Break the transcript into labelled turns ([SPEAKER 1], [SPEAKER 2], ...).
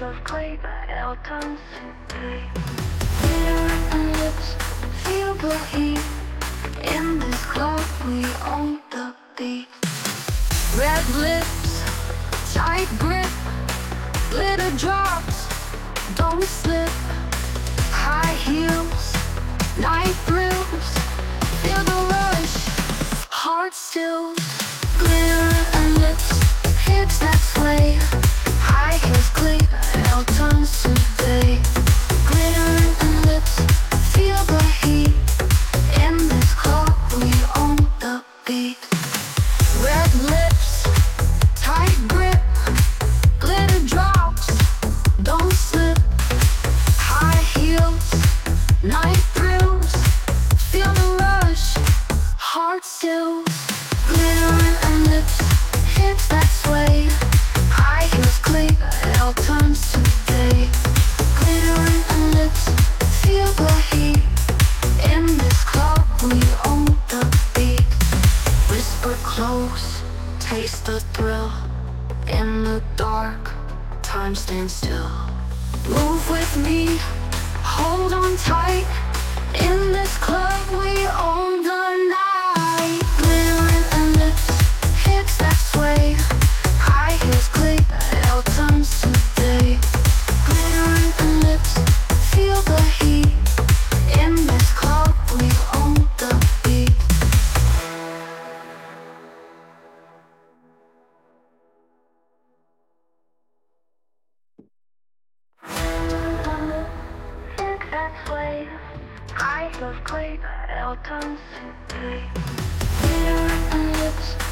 [SPEAKER 1] of clay by Elton City. Glitter and lips, feel the heat. In this club we own the beat. Red lips, tight grip, glitter drops, don't slip. High heels, night thrills, feel the rush, heart still. Glitter and lips, hips that sway. High heels glitter, Elton City. Glitter and lips, feel the heat. In this club we own the beat. Red lips, tight grip, glitter drops, don't slip. High heels, night thrills, feel the rush, heart still. Glitter and lips, hips that sway. High heels glitter, Elton City. Glitter and lips, feel the heat. In this club we own the beat. Whisper close, taste the thrill. In the dark, time stands still. Move with me, hold on tight. In this club we own the night. Glitter and lips, hips that sway. High heels glitter, Elton City. Glitter and lips, feel the heat. In this club we own the beat. Hips that sway. High heels glitter, Elton City. Glitter and lips,